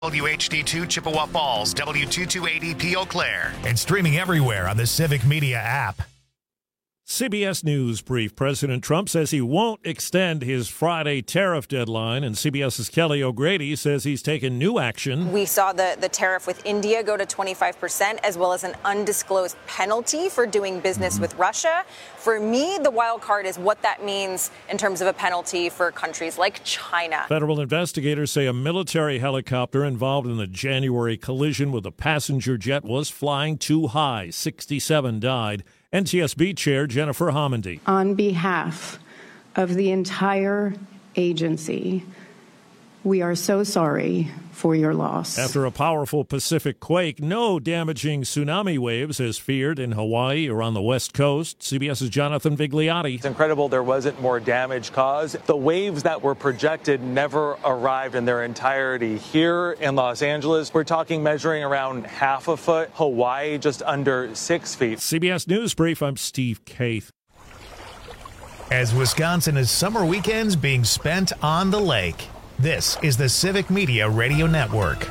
WHD2 Chippewa Falls, W228EP Eau Claire, and streaming everywhere on the Civic Media app. CBS News brief. President Trump says he won't extend his Friday tariff deadline, and CBS's Kelly O'Grady says he's taken new action. We saw the tariff with India go to 25%, as well as an undisclosed penalty for doing business with Russia. For me, the wild card is what that means in terms of a penalty for countries like China. Federal investigators say a military helicopter involved in the January collision with a passenger jet was flying too high. 67 died. NTSB Chair Jennifer Homendy. On behalf of the entire agency, we are so sorry for your loss. After a powerful Pacific quake, no damaging tsunami waves is feared in Hawaii or on the West Coast. CBS's Jonathan Vigliotti. It's incredible there wasn't more damage caused. The waves that were projected never arrived in their entirety. Here in Los Angeles, we're talking measuring around half a foot. Hawaii, just under 6 feet. CBS News Brief, I'm Steve Kaith. As Wisconsin is summer weekends being spent on the lake, this is the Civic Media Radio Network.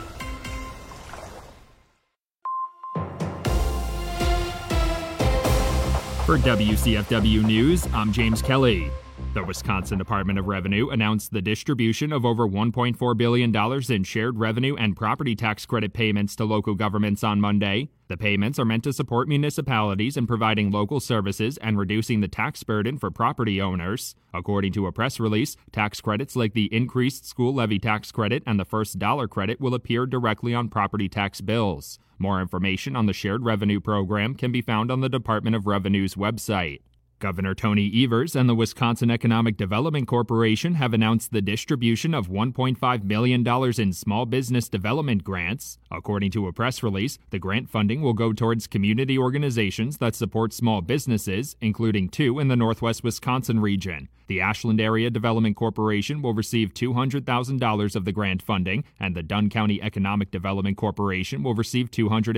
For WCFW News, I'm James Kelly. The Wisconsin Department of Revenue announced the distribution of over $1.4 billion in shared revenue and property tax credit payments to local governments on Monday. The payments are meant to support municipalities in providing local services and reducing the tax burden for property owners. According to a press release, tax credits like the increased school levy tax credit and the first dollar credit will appear directly on property tax bills. More information on the shared revenue program can be found on the Department of Revenue's website. Governor Tony Evers and the Wisconsin Economic Development Corporation have announced the distribution of $1.5 million in small business development grants. According to a press release, the grant funding will go towards community organizations that support small businesses, including 2 in the Northwest Wisconsin region. The Ashland Area Development Corporation will receive $200,000 of the grant funding, and the Dunn County Economic Development Corporation will receive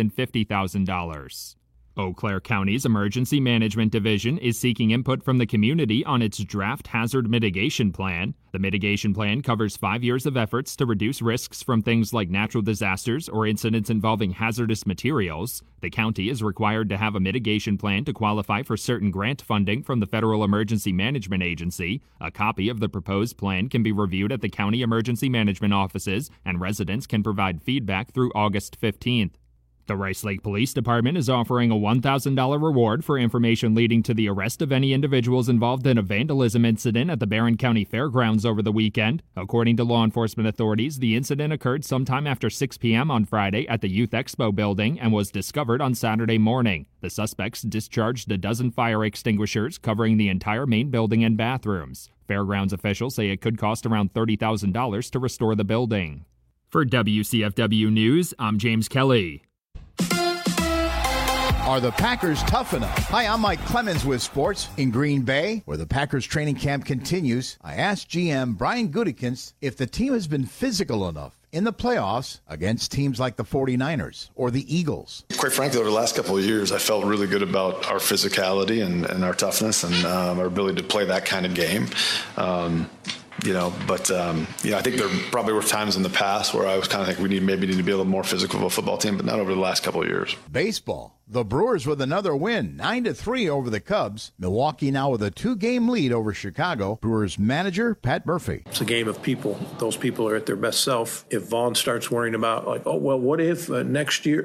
$250,000. Eau Claire County's Emergency Management Division is seeking input from the community on its draft hazard mitigation plan. The mitigation plan covers 5 years of efforts to reduce risks from things like natural disasters or incidents involving hazardous materials. The county is required to have a mitigation plan to qualify for certain grant funding from the Federal Emergency Management Agency. A copy of the proposed plan can be reviewed at the county emergency management offices, and residents can provide feedback through August 15th. The Rice Lake Police Department is offering a $1,000 reward for information leading to the arrest of any individuals involved in a vandalism incident at the Barron County Fairgrounds over the weekend. According to law enforcement authorities, the incident occurred sometime after 6 p.m. on Friday at the Youth Expo building and was discovered on Saturday morning. The suspects discharged a dozen fire extinguishers covering the entire main building and bathrooms. Fairgrounds officials say it could cost around $30,000 to restore the building. For WCFW News, I'm James Kelly. Are the Packers tough enough? Hi, I'm Mike Clemens with sports. In Green Bay, where the Packers training camp continues, I asked GM Brian Gutekunst if the team has been physical enough in the playoffs against teams like the 49ers or the Eagles. Quite frankly, over the last couple of years, I felt really good about our physicality and our toughness and our ability to play that kind of game. I think there probably were times in the past where I was kind of thinking we maybe need to be a little more physical of a football team, but not over the last couple of years. Baseball. The Brewers with another win, 9-3 over the Cubs. Milwaukee now with a 2-game lead over Chicago. Brewers manager Pat Murphy. It's a game of people. Those people are at their best self. If Vaughn starts worrying about, what if next year,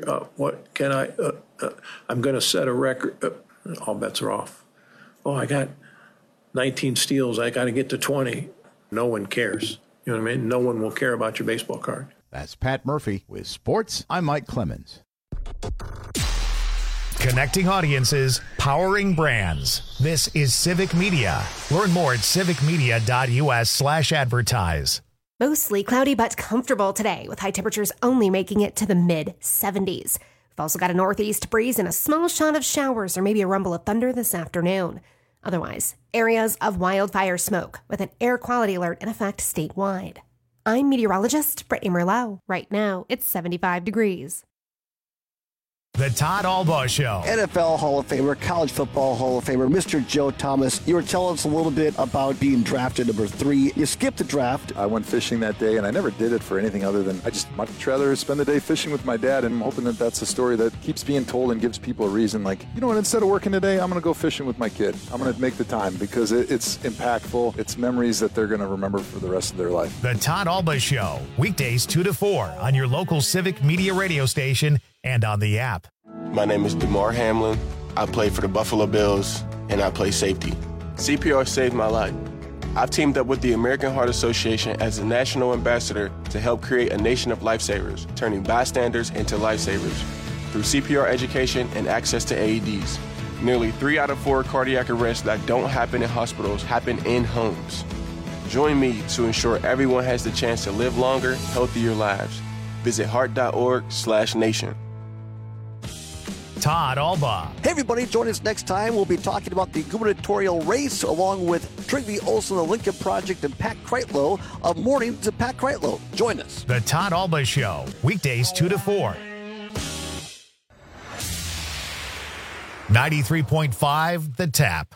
I'm going to set a record. All bets are off. I got 19 steals. I got to get to 20. No one cares. You know what I mean? No one will care about your baseball card. That's Pat Murphy with sports. I'm Mike Clemens. Connecting audiences, powering brands. This is Civic Media. Learn more at civicmedia.us/advertise. Mostly cloudy but comfortable today, with high temperatures only making it to the mid-70s. We've also got a northeast breeze and a small shot of showers or maybe a rumble of thunder this afternoon. Otherwise, areas of wildfire smoke with an air quality alert in effect statewide. I'm meteorologist Brittany Merlot. Right now, it's 75 degrees. The Todd Albaugh Show. NFL Hall of Famer, college football Hall of Famer, Mr. Joe Thomas. You were telling us a little bit about being drafted number 3. You skipped the draft. I went fishing that day, and I never did it for anything other than I just much rather spend the day fishing with my dad, and I'm hoping that that's a story that keeps being told and gives people a reason. Like, you know what, instead of working today, I'm going to go fishing with my kid. I'm going to make the time because it's impactful. It's memories that they're going to remember for the rest of their life. The Todd Albaugh Show, weekdays 2 to 4 on your local Civic Media radio station and on the app. My name is DeMar Hamlin. I play for the Buffalo Bills, and I play safety. CPR saved my life. I've teamed up with the American Heart Association as a national ambassador to help create a nation of lifesavers, turning bystanders into lifesavers through CPR education and access to AEDs. Nearly 3 out of 4 cardiac arrests that don't happen in hospitals happen in homes. Join me to ensure everyone has the chance to live longer, healthier lives. Visit heart.org/nation. Todd Albaugh. Hey, everybody, join us next time. We'll be talking about the gubernatorial race along with Trygve Olsen, the Lincoln Project, and Pat Kreitlow of Morning to Pat Kreitlow. Join us. The Todd Albaugh Show, weekdays 2 to 4. 93.5 The Tap.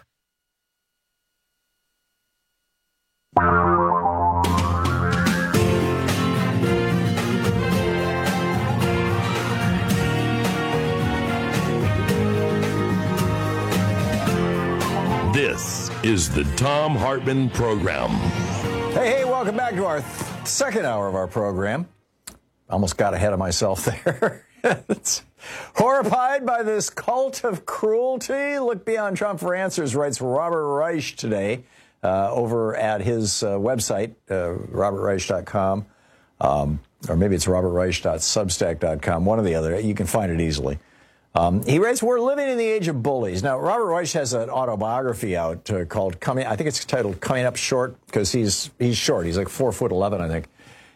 This is the Thom Hartmann Program. Hey, welcome back to our second hour of our program. Almost got ahead of myself there. Horrified by this cult of cruelty? Look beyond Trump for answers, writes Robert Reich today over at his website, robertreich.com, or maybe it's robertreich.substack.com, one or the other. You can find it easily. He writes, we're living in the age of bullies. Now, Robert Reich has an autobiography out called I think it's titled Coming Up Short, because he's short. He's like 4'11", I think.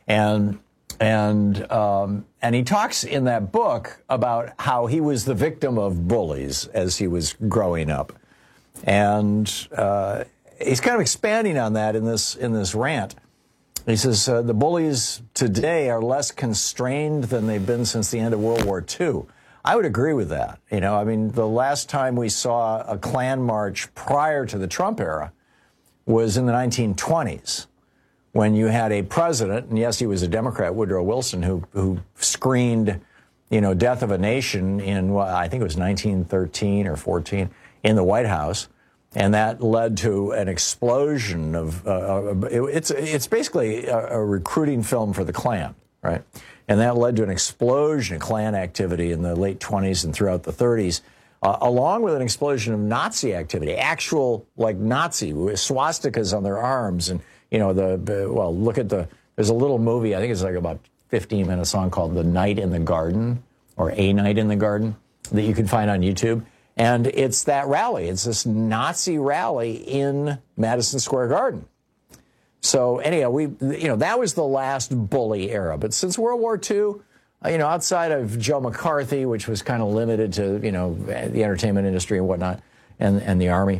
And he talks in that book about how he was the victim of bullies as he was growing up. And he's kind of expanding on that in this rant. He says, the bullies today are less constrained than they've been since the end of World War II. I would agree with that. You know, I mean, the last time we saw a Klan march prior to the Trump era was in the 1920s, when you had a president, and yes, he was a Democrat, Woodrow Wilson, who screened, death of a nation in, I think it was 1913 or 14 in the White House. And that led to an explosion of, it's basically a recruiting film for the Klan, right? And that led to an explosion of Klan activity in the late 20s and throughout the 30s, along with an explosion of Nazi activity, actual, like Nazi, with swastikas on their arms. And, there's a little movie, I think it's like about 15-minute song called The Night in the Garden, or A Night in the Garden, that you can find on YouTube. And it's that rally. It's this Nazi rally in Madison Square Garden. So anyhow, that was the last bully era. But since World War II, outside of Joe McCarthy, which was kind of limited to, the entertainment industry and whatnot, and the Army,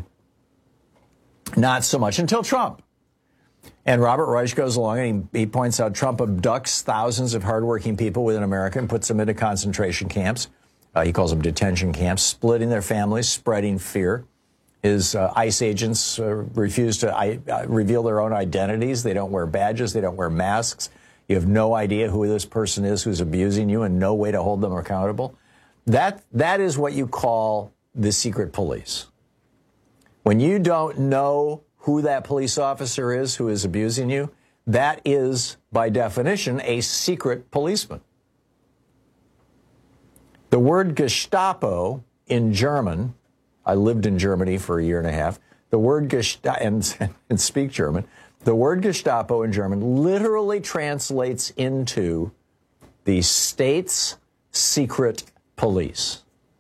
not so much until Trump. And Robert Reich goes along and he points out Trump abducts thousands of hardworking people within America and puts them into concentration camps. He calls them detention camps, splitting their families, spreading fear. His ICE agents refuse to reveal their own identities. They don't wear badges. They don't wear masks. You have no idea who this person is who's abusing you and no way to hold them accountable. That is what you call the secret police. When you don't know who that police officer is who is abusing you, that is, by definition, a secret policeman. The word Gestapo in German, I lived in Germany for a year and a half, the word Gestapo, and speak German, the word Gestapo in German literally translates into the state's secret police.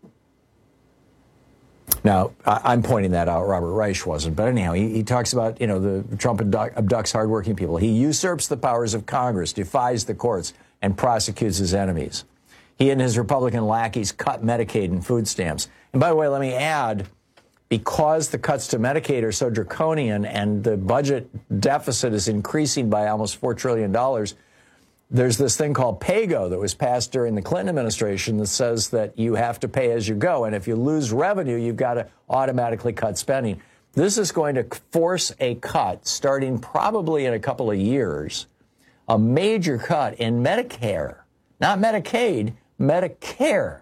Now, I'm pointing that out. Robert Reich wasn't. But anyhow, he talks about, the Trump abducts hardworking people. He usurps the powers of Congress, defies the courts, and prosecutes his enemies. He and his Republican lackeys cut Medicaid and food stamps. And by the way, let me add, because the cuts to Medicaid are so draconian and the budget deficit is increasing by almost $4 trillion, There's this thing called PAYGO that was passed during the Clinton administration that says that you have to pay as you go. And if you lose revenue, you've got to automatically cut spending. This is going to force a cut starting probably in a couple of years, a major cut in Medicare, not Medicaid, Medicare.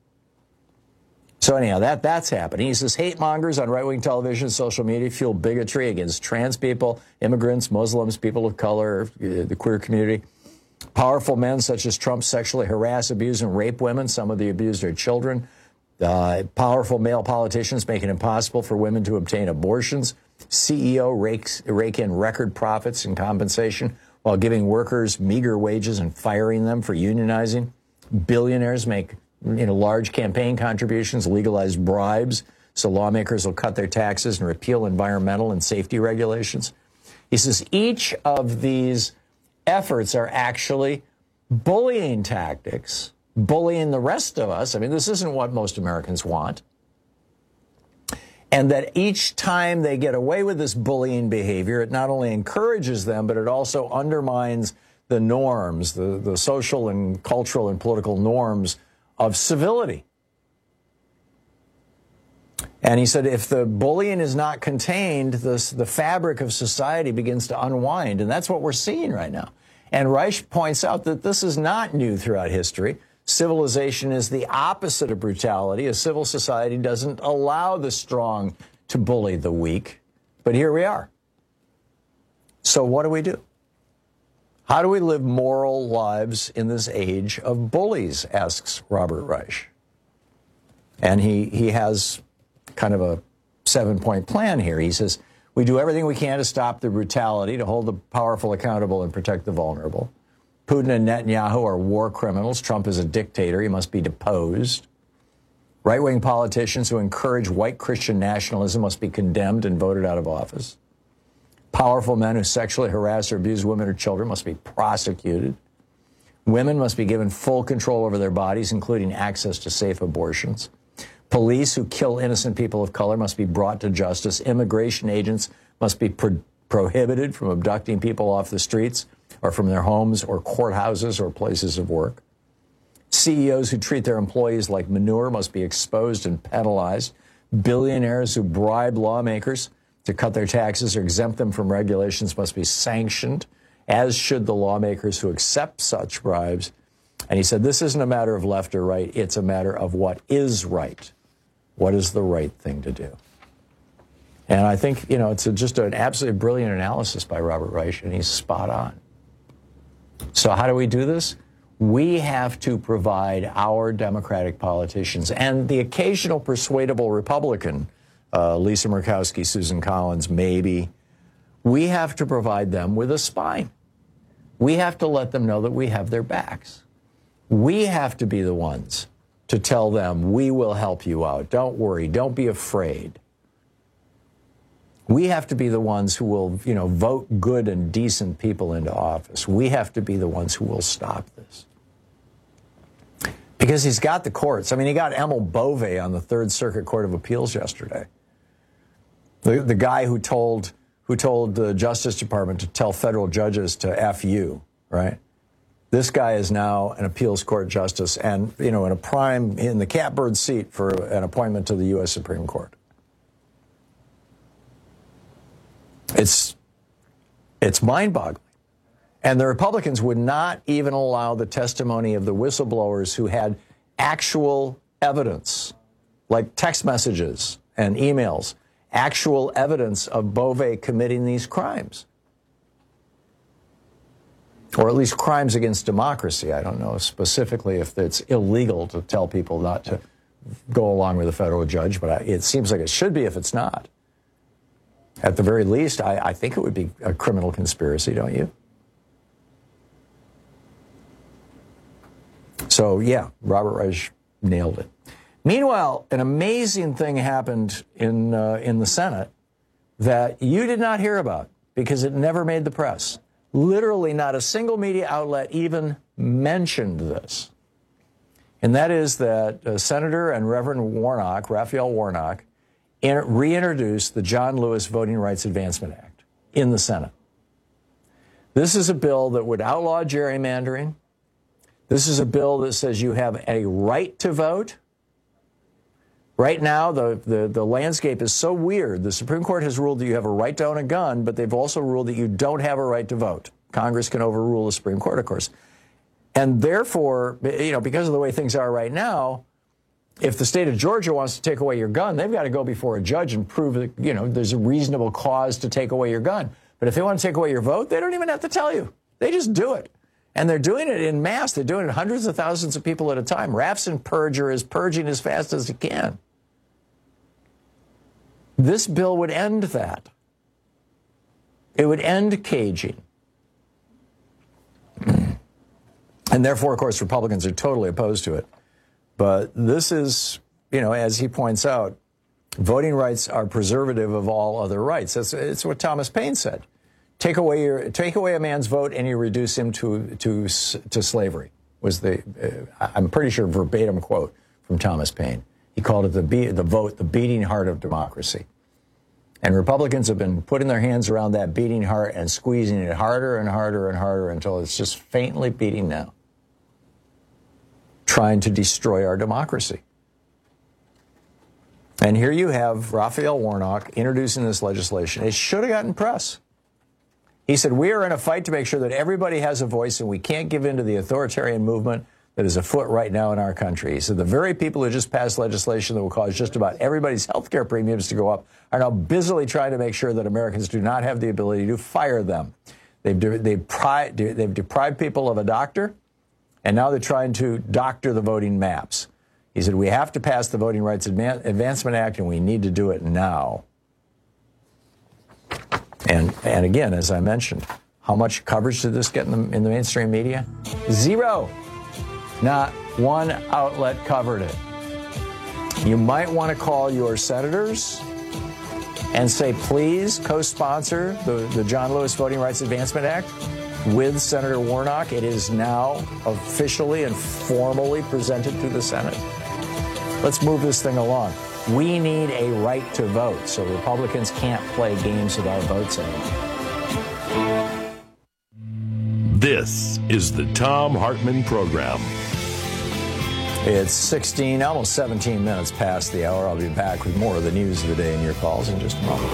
So anyhow, that's happening. He says hate mongers on right-wing television and social media fuel bigotry against trans people, immigrants, Muslims, people of color, the queer community. Powerful men such as Trump sexually harass, abuse, and rape women. Some of the abused are children. Powerful male politicians make it impossible for women to obtain abortions. CEO rake in record profits and compensation while giving workers meager wages and firing them for unionizing. Billionaires make large campaign contributions, legalize bribes, so lawmakers will cut their taxes and repeal environmental and safety regulations. He says each of these efforts are actually bullying tactics, bullying the rest of us. I mean, this isn't what most Americans want. And that each time they get away with this bullying behavior, it not only encourages them, but it also undermines the norms, the social and cultural and political norms of civility. And he said if the bullying is not contained, the fabric of society begins to unwind. And that's what we're seeing right now. And Reich points out that this is not new throughout history. Civilization is the opposite of brutality. A civil society doesn't allow the strong to bully the weak. But here we are. So what do? How do we live moral lives in this age of bullies, asks Robert Reich. And he has kind of a 7-point plan here. He says, we do everything we can to stop the brutality, to hold the powerful accountable and protect the vulnerable. Putin and Netanyahu are war criminals. Trump is a dictator. He must be deposed. Right-wing politicians who encourage white Christian nationalism must be condemned and voted out of office. Powerful men who sexually harass or abuse women or children must be prosecuted. Women must be given full control over their bodies, including access to safe abortions. Police who kill innocent people of color must be brought to justice. Immigration agents must be prohibited from abducting people off the streets or from their homes or courthouses or places of work. CEOs who treat their employees like manure must be exposed and penalized. Billionaires who bribe lawmakers to cut their taxes or exempt them from regulations must be sanctioned, as should the lawmakers who accept such bribes. And he said, this isn't a matter of left or right. It's a matter of what is right. What is the right thing to do? And I think, it's just an absolutely brilliant analysis by Robert Reich, and he's spot on. So how do we do this? We have to provide our Democratic politicians and the occasional persuadable Republican, Lisa Murkowski, Susan Collins, maybe, we have to provide them with a spine. We have to let them know that we have their backs. We have to be the ones to tell them, we will help you out. Don't worry. Don't be afraid. We have to be the ones who will, vote good and decent people into office. We have to be the ones who will stop this. Because he's got the courts. I mean, he got Emil Bove on the Third Circuit Court of Appeals yesterday. The guy who told the Justice Department to tell federal judges to F you, right? This guy is now an appeals court justice and, in the catbird seat for an appointment to the U.S. Supreme Court. It's mind-boggling. And the Republicans would not even allow the testimony of the whistleblowers who had actual evidence, like text messages and emails, actual evidence of Bove committing these crimes. Or at least crimes against democracy. I don't know specifically if it's illegal to tell people not to go along with a federal judge, but it seems like it should be if it's not. At the very least, I think it would be a criminal conspiracy, don't you? So, yeah, Robert Reich nailed it. Meanwhile, an amazing thing happened in the Senate that you did not hear about because it never made the press. Literally not a single media outlet even mentioned this. And that is that Senator and Reverend Warnock, Raphael Warnock, reintroduced the John Lewis Voting Rights Advancement Act in the Senate. This is a bill that would outlaw gerrymandering. This is a bill that says you have a right to vote. Right now, the landscape is so weird. The Supreme Court has ruled that you have a right to own a gun, but they've also ruled that you don't have a right to vote. Congress can overrule the Supreme Court, of course. And therefore, because of the way things are right now, if the state of Georgia wants to take away your gun, they've got to go before a judge and prove that, there's a reasonable cause to take away your gun. But if they want to take away your vote, they don't even have to tell you. They just do it. And they're doing it in mass. They're doing it hundreds of thousands of people at a time. Rafson Purger is purging as fast as he can. This bill would end that. It would end caging. And therefore, of course, Republicans are totally opposed to it. But this is, as he points out, voting rights are preservative of all other rights. It's what Thomas Paine said. Take away a man's vote and you reduce him to slavery. Was I'm pretty sure verbatim quote from Thomas Paine. He called it the vote, the beating heart of democracy. And Republicans have been putting their hands around that beating heart and squeezing it harder and harder and harder until it's just faintly beating now, trying to destroy our democracy. And here you have Raphael Warnock introducing this legislation. It should have gotten press. He said, we are in a fight to make sure that everybody has a voice and we can't give in to the authoritarian movement that is afoot right now in our country. He said, the very people who just passed legislation that will cause just about everybody's health care premiums to go up are now busily trying to make sure that Americans do not have the ability to fire them. They've deprived people of a doctor, and now they're trying to doctor the voting maps. He said, we have to pass the Voting Rights Advancement Act, and we need to do it now. And again, as I mentioned, how much coverage did this get in the mainstream media? Zero. Not one outlet covered it. You might want to call your senators and say, please co-sponsor the John Lewis Voting Rights Advancement Act with Senator Warnock. It is now officially and formally presented to the Senate. Let's move this thing along. We need a right to vote, so Republicans can't play games with our votes anymore. This is the Thom Hartmann Program. It's 16, almost 17 minutes past the hour. I'll be back with more of the news of the day and your calls in just a moment.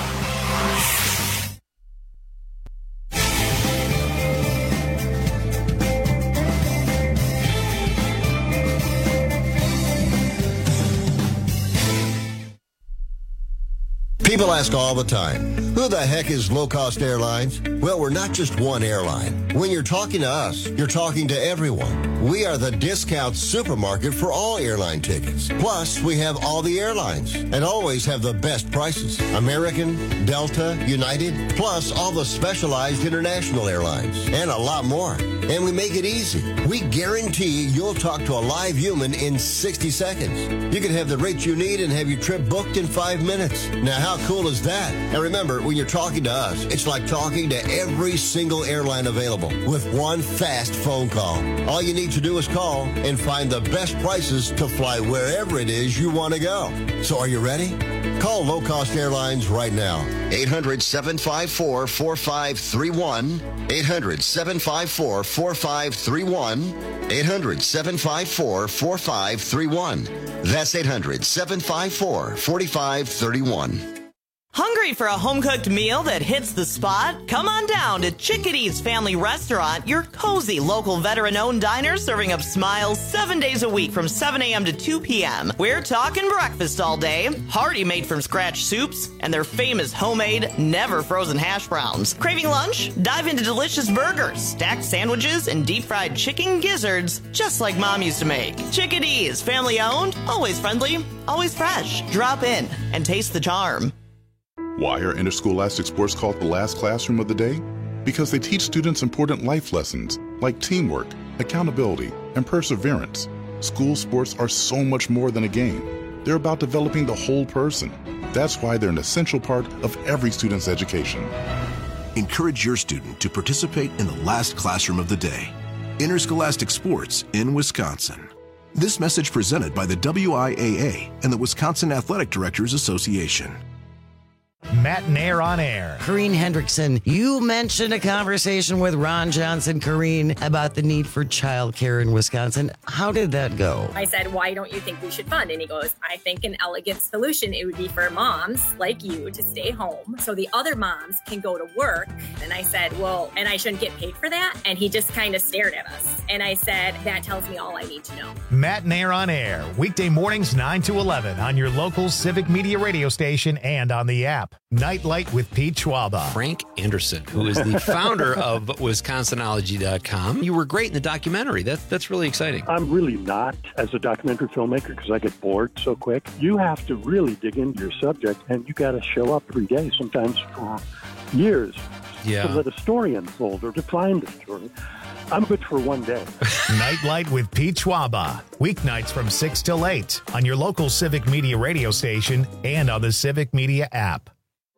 People ask all the time, who the heck is Low Cost Airlines? Well, we're not just one airline. When you're talking to us, you're talking to everyone. We are the discount supermarket for all airline tickets. Plus, we have all the airlines and always have the best prices. American, Delta, United, plus all the specialized international airlines and a lot more. And we make it easy. We guarantee you'll talk to a live human in 60 seconds. You can have the rates you need and have your trip booked in 5 minutes. Now, how cool is that? And remember, when you're talking to us, it's like talking to every single airline available with one fast phone call. All you need to do is call and find the best prices to fly wherever it is you want to go. So are you ready? Call Low Cost Airlines right now. 800-754-4531. 800-754-4531. 800-754-4531. That's 800-754-4531. Hungry for a home-cooked meal that hits the spot? Come on down to Chickadee's Family Restaurant, your cozy local veteran-owned diner serving up smiles 7 days a week from 7 a.m. to 2 p.m. We're talking breakfast all day, hearty made-from-scratch soups, and their famous homemade, never-frozen hash browns. Craving lunch? Dive into delicious burgers, stacked sandwiches, and deep-fried chicken gizzards, just like Mom used to make. Chickadee's, family-owned, always friendly, always fresh. Drop in and taste the charm. Why are interscholastic sports called the last classroom of the day? Because they teach students important life lessons like teamwork, accountability, and perseverance. School sports are so much more than a game. They're about developing the whole person. That's why they're an essential part of every student's education. Encourage your student to participate in the last classroom of the day. Interscholastic sports in Wisconsin. This message presented by the WIAA and the Wisconsin Athletic Directors Association. Matt Nair on Air. Corrine Hendrickson, you mentioned a conversation with Ron Johnson, Corrine, about the need for childcare in Wisconsin. How did that go? I said, why don't you think we should fund? And he goes, I think an elegant solution, it would be for moms like you to stay home so the other moms can go to work. And I said, well, and I shouldn't get paid for that? And he just kind of stared at us. And I said, that tells me all I need to know. Matt Nair on Air, weekday mornings 9 to 11 on your local Civic Media radio station and on the app. Nightlight with Pete Schwaba. Frank Anderson, who is the founder of Wisconsinology.com. You were great in the documentary. That's really exciting. I'm really not as a documentary filmmaker because I get bored so quick. You have to really dig into your subject, and you got to show up every day, sometimes for years, to let a story unfold or to find a story. I'm good for one day. Nightlight with Pete Schwaba. Weeknights from 6 till 8 on your local Civic Media radio station and on the Civic Media app.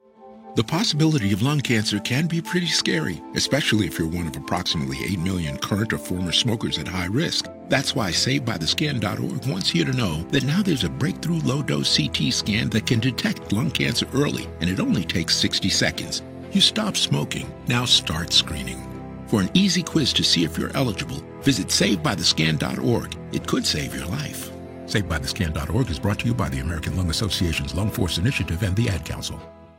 The possibility of lung cancer can be pretty scary, especially if you're one of approximately 8 million current or former smokers at high risk. That's why SaveByTheScan.org wants you to know that now there's a breakthrough low-dose CT scan that can detect lung cancer early, and it only takes 60 seconds. You stop smoking, now start screening. For an easy quiz to see if you're eligible, visit SaveByTheScan.org. It could save your life. SaveByTheScan.org is brought to you by the American Lung Association's Lung Force Initiative and the Ad Council.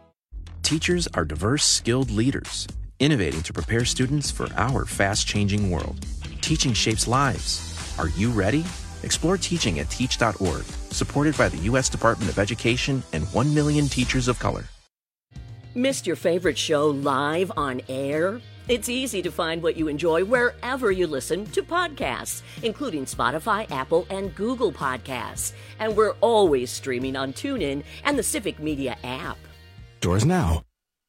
Teachers are diverse, skilled leaders, innovating to prepare students for our fast-changing world. Teaching shapes lives. Are you ready? Explore teaching at teach.org, supported by the U.S. Department of Education and 1 million teachers of color. Missed your favorite show live on air? It's easy to find what you enjoy wherever you listen to podcasts, including Spotify, Apple, and Google Podcasts. And we're always streaming on TuneIn and the Civic Media app. Doors now.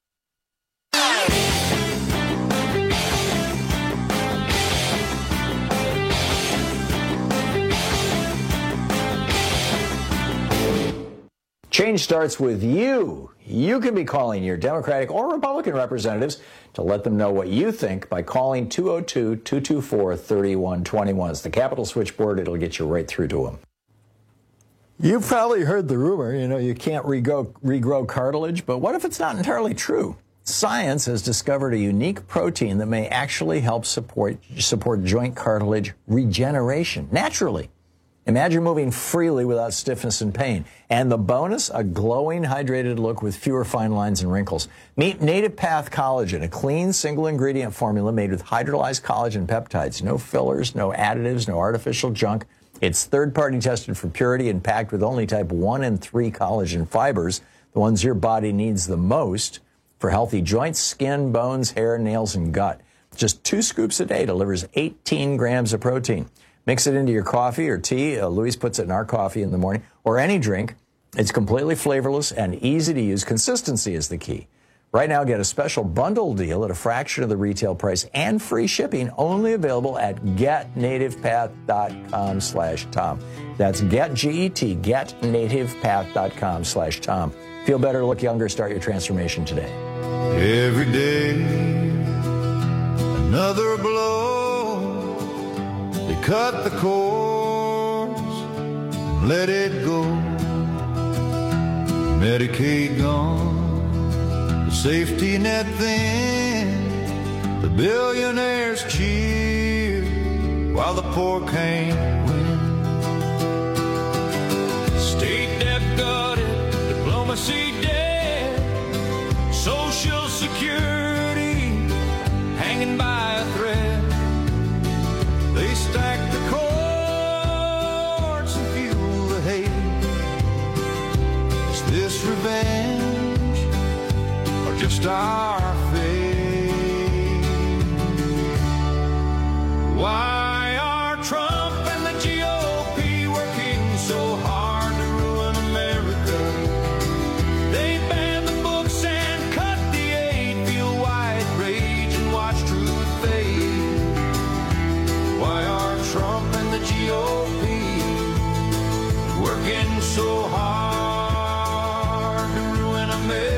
Change starts with you. You can be calling your Democratic or Republican representatives to let them know what you think by calling 202-224-3121. It's the Capitol switchboard. It'll get you right through to them. You've probably heard the rumor, you can't regrow cartilage, but what if it's not entirely true? Science has discovered a unique protein that may actually help support joint cartilage regeneration naturally. Imagine moving freely without stiffness and pain. And the bonus, a glowing, hydrated look with fewer fine lines and wrinkles. Meet Native Path Collagen, a clean, single-ingredient formula made with hydrolyzed collagen peptides. No fillers, no additives, no artificial junk. It's third-party tested for purity and packed with only type 1 and 3 collagen fibers, the ones your body needs the most for healthy joints, skin, bones, hair, nails, and gut. Just 2 scoops a day delivers 18 grams of protein. Mix it into your coffee or tea. Luis puts it in our coffee in the morning, or any drink. It's completely flavorless and easy to use. Consistency is the key. Right now, get a special bundle deal at a fraction of the retail price and free shipping, only available at getnativepath.com/Tom. That's getnativepath.com/Tom. Feel better, look younger, start your transformation today. Every day, another blow. They cut the cords, let it go. Medicaid gone. Safety net thin, the billionaires cheer while the poor can't win. State debt gutted, diplomacy dead, Social Security hanging by a thread. They stack the courts and fuel the hate. Is this revenge? Just our fate. Why are Trump and the GOP working so hard to ruin America? They ban the books and cut the aid, feel white rage and watch truth fade. Why are Trump and the GOP working so hard to ruin America?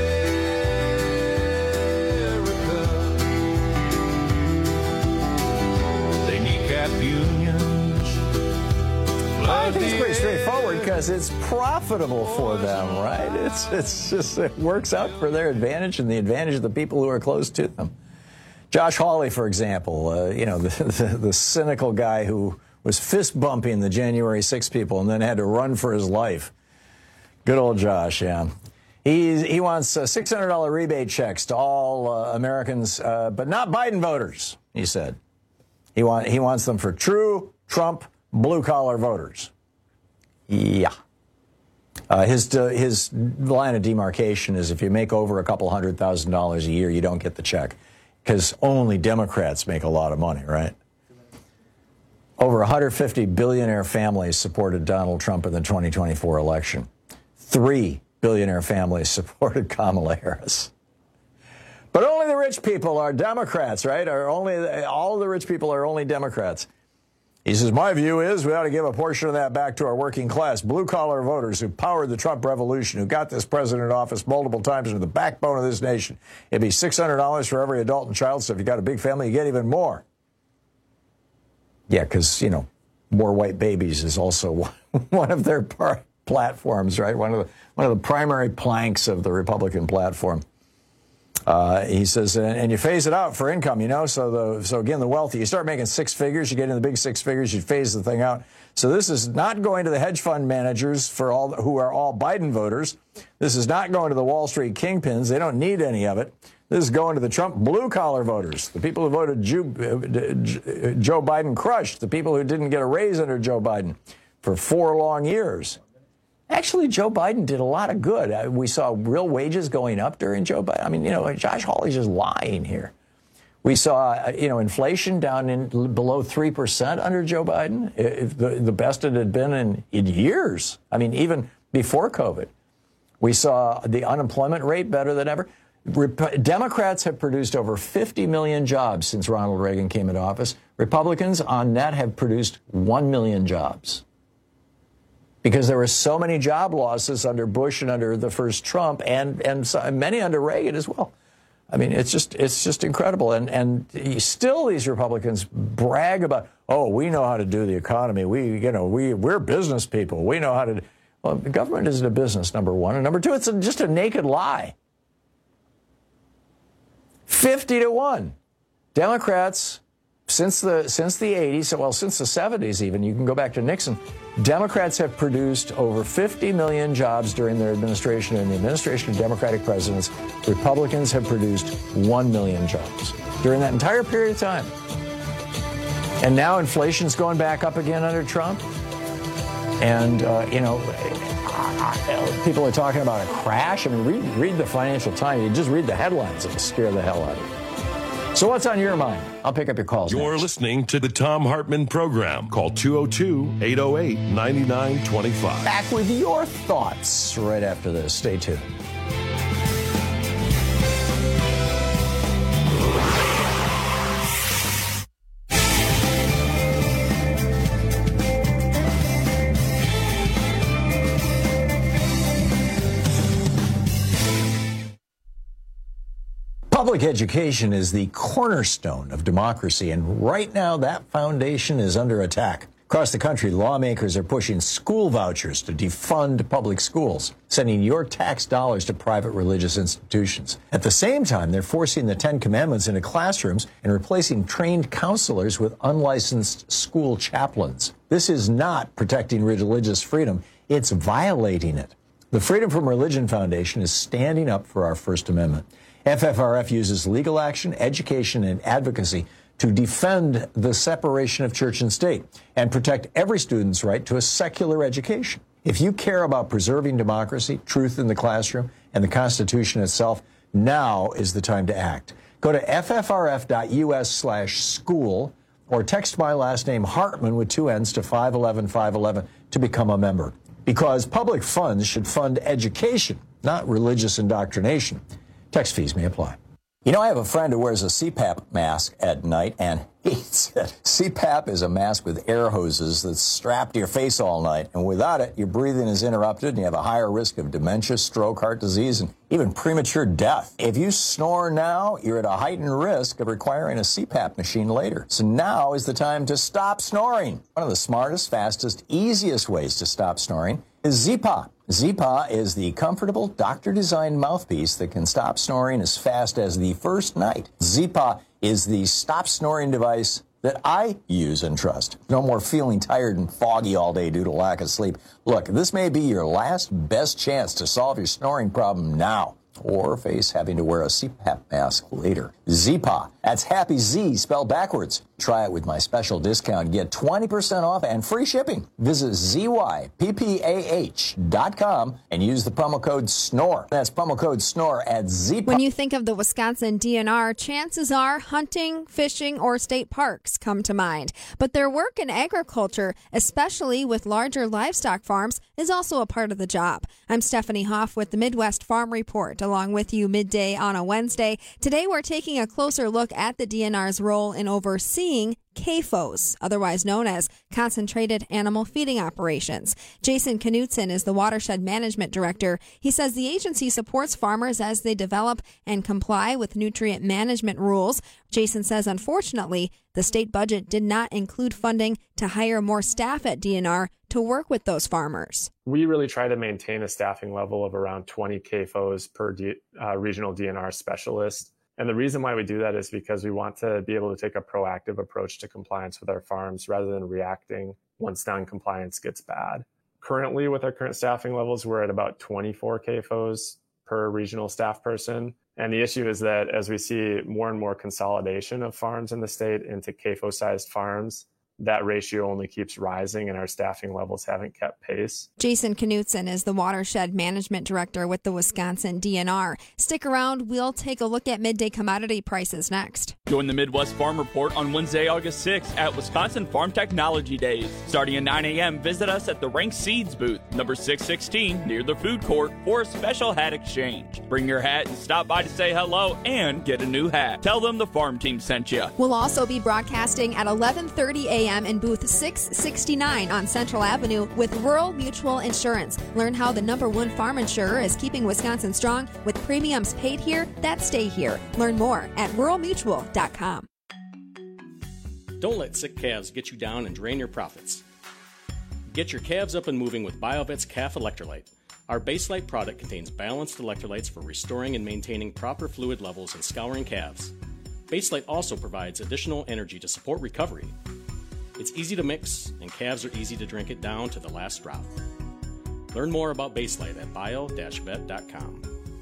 Unions, I think it's pretty straightforward because it's profitable for them, right? It's just, it works out for their advantage and the advantage of the people who are close to them. Josh Hawley, for example, the cynical guy who was fist bumping the January 6 people and then had to run for his life. Good old Josh, yeah. He wants $600 rebate checks to all Americans, but not Biden voters, he said. He wants them for true Trump blue-collar voters. Yeah. His line of demarcation is if you make over a couple $100,000 a year, you don't get the check, because only Democrats make a lot of money, right? Over 150 billionaire families supported Donald Trump in the 2024 election. 3 billionaire families supported Kamala Harris. But only the rich people are Democrats, right? All the rich people are only Democrats. He says, my view is we ought to give a portion of that back to our working class, blue-collar voters who powered the Trump revolution, who got this president in office multiple times and are the backbone of this nation. It'd be $600 for every adult and child, so if you got a big family, you get even more. Yeah, because, more white babies is also one of their platforms, right? One of the primary planks of the Republican platform. He says, and you phase it out for income, so again, the wealthy, you start making six figures, you get into the big six figures, you phase the thing out. So this is not going to the hedge fund managers who are all Biden voters. This is not going to the Wall Street kingpins. They don't need any of it. This is going to the Trump blue-collar voters, the people who voted Joe Biden crushed, the people who didn't get a raise under Joe Biden for 4 long years. Actually, Joe Biden did a lot of good. We saw real wages going up during Joe Biden. I mean, Josh Hawley's just lying here. We saw, inflation down below 3% under Joe Biden, the best it had been in years. I mean, even before COVID. We saw the unemployment rate better than ever. Democrats have produced over 50 million jobs since Ronald Reagan came into office. Republicans, on net, have produced 1 million jobs. Because there were so many job losses under Bush and under the first Trump and so many under Reagan as well. I mean, it's just incredible. And still these Republicans brag about, we know how to do the economy. We're business people. We know how to. Well, the government isn't a business, number one. And number two, it's just a naked lie. 50-1. Democrats, since the 80s, well, since the 70s even, you can go back to Nixon, Democrats have produced over 50 million jobs during their administration. In the administration of Democratic presidents, Republicans have produced 1 million jobs during that entire period of time. And now inflation's going back up again under Trump. And, people are talking about a crash. I mean, read the Financial Times. You just read the headlines. It'll scare the hell out of you. So what's on your mind? I'll pick up your calls. You're next. Listening to the Thom Hartmann Program. Call 202-808-9925. Back with your thoughts right after this. Stay tuned. Public education is the cornerstone of democracy, and right now that foundation is under attack. Across the country, lawmakers are pushing school vouchers to defund public schools, sending your tax dollars to private religious institutions. At the same time, they're forcing the Ten Commandments into classrooms and replacing trained counselors with unlicensed school chaplains. This is not protecting religious freedom, it's violating it. The Freedom from Religion Foundation is standing up for our First Amendment. FFRF uses legal action, education, and advocacy to defend the separation of church and state and protect every student's right to a secular education. If you care about preserving democracy, truth in the classroom, and the Constitution itself, now is the time to act. Go to ffrf.us/school or text my last name Hartmann with 2 N's to 511-511 to become a member. Because public funds should fund education, not religious indoctrination. Text fees may apply. I have a friend who wears a CPAP mask at night, and hates it. CPAP is a mask with air hoses that's strapped to your face all night, and without it, your breathing is interrupted and you have a higher risk of dementia, stroke, heart disease, and even premature death. If you snore now, you're at a heightened risk of requiring a CPAP machine later. So now is the time to stop snoring. One of the smartest, fastest, easiest ways to stop snoring is Zyppah. Zyppah is the comfortable, doctor-designed mouthpiece that can stop snoring as fast as the first night. Zyppah is the stop snoring device that I use and trust. No more feeling tired and foggy all day due to lack of sleep. Look, this may be your last best chance to solve your snoring problem now, or face having to wear a CPAP mask later. Zyppah. That's Happy Z spelled backwards. Try it with my special discount. Get 20% off and free shipping. Visit ZYPPAH.com and use the promo code SNORE. That's promo code SNORE at Zyppah. When you think of the Wisconsin DNR, chances are hunting, fishing, or state parks come to mind. But their work in agriculture, especially with larger livestock farms, is also a part of the job. I'm Stephanie Hoff with the Midwest Farm Report, along with you midday on a Wednesday. Today we're taking a closer look at the DNR's role in overseeing CAFOs, otherwise known as Concentrated Animal Feeding Operations. Jason Knutson is the Watershed Management Director. He says the agency supports farmers as they develop and comply with nutrient management rules. Jason says, unfortunately, the state budget did not include funding to hire more staff at DNR to work with those farmers. We really try to maintain a staffing level of around 20 CAFOs per regional DNR specialist. And the reason why we do that is because we want to be able to take a proactive approach to compliance with our farms rather than reacting once non-compliance gets bad. Currently, with our current staffing levels, we're at about 24 CAFOs per regional staff person. And the issue is that as we see more and more consolidation of farms in the state into CAFO-sized farms, that ratio only keeps rising and our staffing levels haven't kept pace. Jason Knutson is the Watershed Management Director with the Wisconsin DNR. Stick around. We'll take a look at midday commodity prices next. Join the Midwest Farm Report on Wednesday, August 6th at Wisconsin Farm Technology Days. Starting at 9 a.m., visit us at the Rank Seeds booth, number 616, near the food court, for a special hat exchange. Bring your hat and stop by to say hello and get a new hat. Tell them the farm team sent you. We'll also be broadcasting at 11:30 a.m. in booth 669 on Central Avenue with Rural Mutual Insurance. Learn how the #1 farm insurer is keeping Wisconsin strong with premiums paid here that stay here. Learn more at ruralmutual.com. Don't let sick calves get you down and drain your profits. Get your calves up and moving with BioVet's Calf Electrolyte. Our Baselite product contains balanced electrolytes for restoring and maintaining proper fluid levels in scouring calves. Baselite also provides additional energy to support recovery. It's easy to mix, and calves are easy to drink it down to the last drop. Learn more about Baselite at bio-vet.com.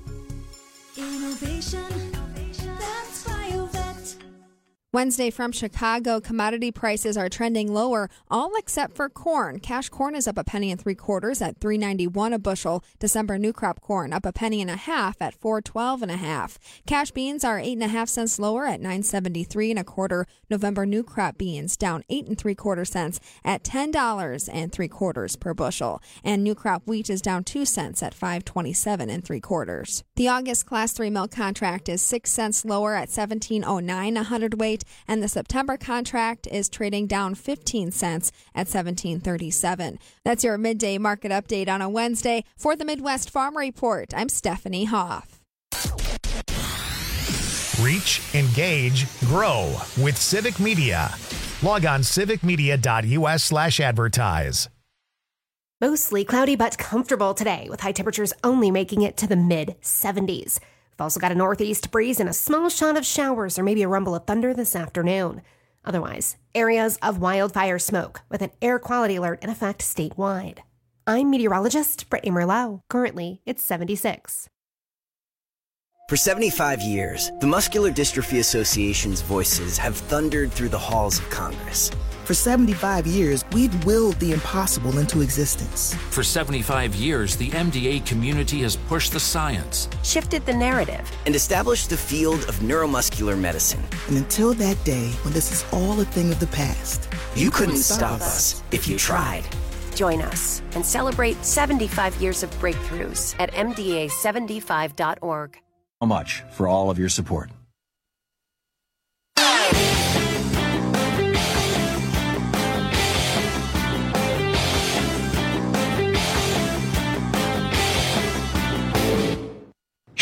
Innovation, that's BioVet. Wednesday from Chicago, commodity prices are trending lower, all except for corn. Cash corn is up 1 3/4 at $3.91 a bushel. December new crop corn up 1.5 pennies at $4.12.5. Cash beans are 8.5 cents lower at $9.73 1/4. November new crop beans down 8 3/4 cents at $10.75 per bushel. And new crop wheat is down 2 cents at $5.27 3/4. The August Class 3 milk contract is 6 cents lower at $17.09 a hundredweight. And the September contract is trading down 15 cents at $17.37. That's your midday market update on a Wednesday. For the Midwest Farm Report, I'm Stephanie Hoff. Reach, engage, grow with Civic Media. Log on civicmedia.us/advertise. Mostly cloudy but comfortable today, with high temperatures only making it to the mid-70s. We've also got a northeast breeze and a small shot of showers or maybe a rumble of thunder this afternoon. Otherwise, areas of wildfire smoke with an air quality alert in effect statewide. I'm meteorologist Brittany Merlot. Currently, it's 76. For 75 years, the Muscular Dystrophy Association's voices have thundered through the halls of Congress. For 75 years, we've willed the impossible into existence. For 75 years, the MDA community has pushed the science, shifted the narrative, and established the field of neuromuscular medicine. And until that day, when this is all a thing of the past, you couldn't stop us if you tried. Join us and celebrate 75 years of breakthroughs at MDA75.org. So much for all of your support.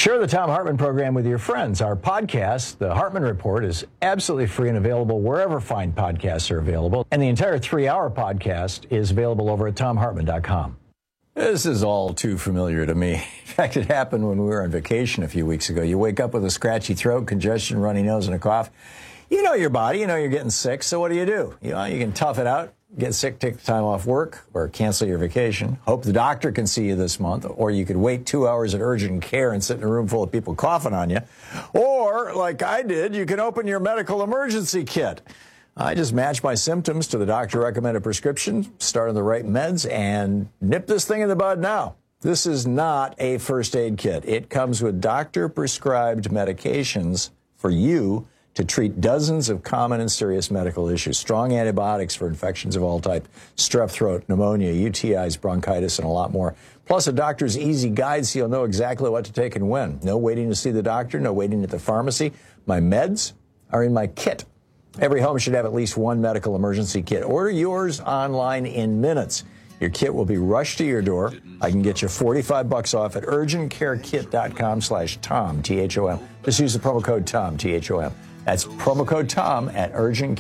Share the Thom Hartmann program with your friends. Our podcast, The Hartmann Report, is absolutely free and available wherever fine podcasts are available. And the entire 3-hour podcast is available over at ThomHartmann.com. This is all too familiar to me. In fact, it happened when we were on vacation a few weeks ago. You wake up with a scratchy throat, congestion, runny nose, and a cough. You know your body. You know you're getting sick. So what do? You can tough it out, get sick, take the time off work, or cancel your vacation. Hope the doctor can see you this month. Or you could wait 2 hours at urgent care and sit in a room full of people coughing on you. Or, like I did, you can open your medical emergency kit. I just match my symptoms to the doctor-recommended prescription, start on the right meds, and nip this thing in the bud now. This is not a first aid kit. It comes with doctor-prescribed medications for you to treat dozens of common and serious medical issues. Strong antibiotics for infections of all types, strep throat, pneumonia, UTIs, bronchitis, and a lot more. Plus a doctor's easy guide so you'll know exactly what to take and when. No waiting to see the doctor, no waiting at the pharmacy. My meds are in my kit. Every home should have at least one medical emergency kit. Order yours online in minutes. Your kit will be rushed to your door. I can get you $45 off at urgentcarekit.com/Tom, T-H-O-M. Just use the promo code Tom, T-H-O-M. That's promo code Tom at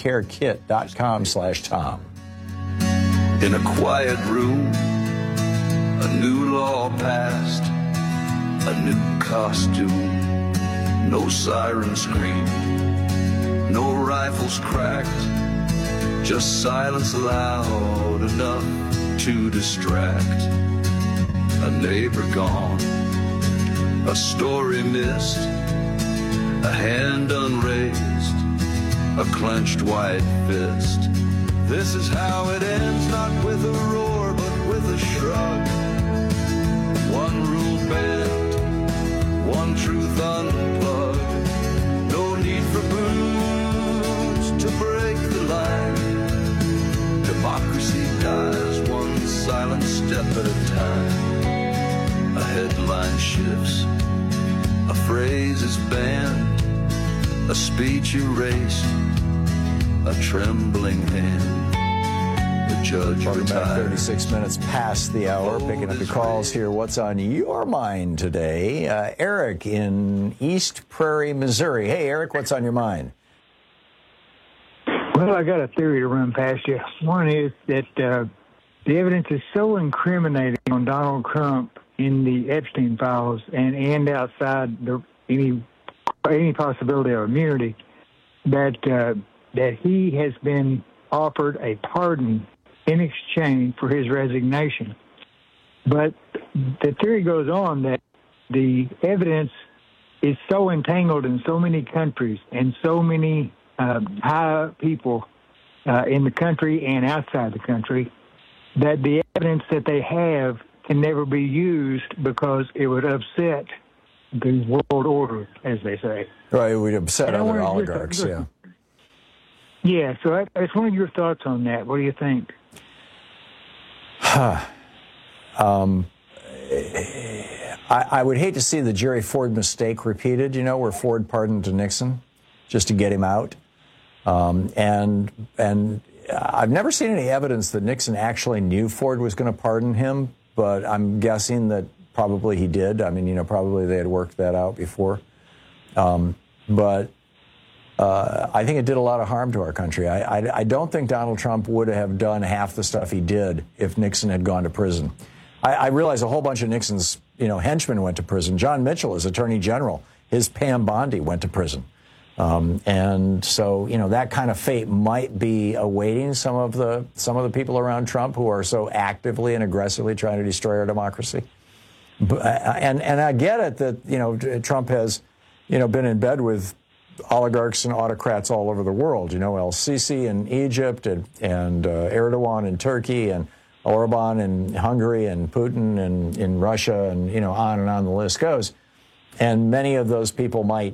urgentcarekit.com/Tom. In a quiet room, a new law passed, a new costume, no siren scream. No rifles cracked, just silence loud enough to distract. A neighbor gone, a story missed, a hand unraised, a clenched white fist. This is how it ends, not with a roar, but with a shrug. One rule bent, one truth unplugged. No need for booze to break the line. Democracy dies one silent step at a time. A headline shifts, a phrase is banned, a speech erased, a trembling hand. The judge retired. 36 minutes past the hour, picking up the calls here. What's on your mind today? Eric in East Prairie, Missouri. Hey, Eric, what's on your mind? Well, I got a theory to run past you. One is that the evidence is so incriminating on Donald Trump in the Epstein files and outside any possibility of immunity that he has been offered a pardon in exchange for his resignation. But the theory goes on that the evidence is so entangled in so many countries and so many high people in the country and outside the country that the evidence that they have can never be used because it would upset the world order, as they say. Right, it would upset other oligarchs, yeah. Yeah, so I just wanted your thoughts on that. What do you think? I would hate to see the Jerry Ford mistake repeated, where Ford pardoned Nixon just to get him out. And I've never seen any evidence that Nixon actually knew Ford was going to pardon him, but I'm guessing that probably he did. I mean, probably they had worked that out before. But I think it did a lot of harm to our country. I don't think Donald Trump would have done half the stuff he did if Nixon had gone to prison. I realize a whole bunch of Nixon's, henchmen went to prison. John Mitchell, as Attorney General, his Pam Bondi went to prison. And so, that kind of fate might be awaiting some of the people around Trump who are so actively and aggressively trying to destroy our democracy. And I get it that, Trump has, been in bed with oligarchs and autocrats all over the world. El-Sisi in Egypt and Erdogan in Turkey and Orban in Hungary and Putin in Russia and, on the list goes. And many of those people might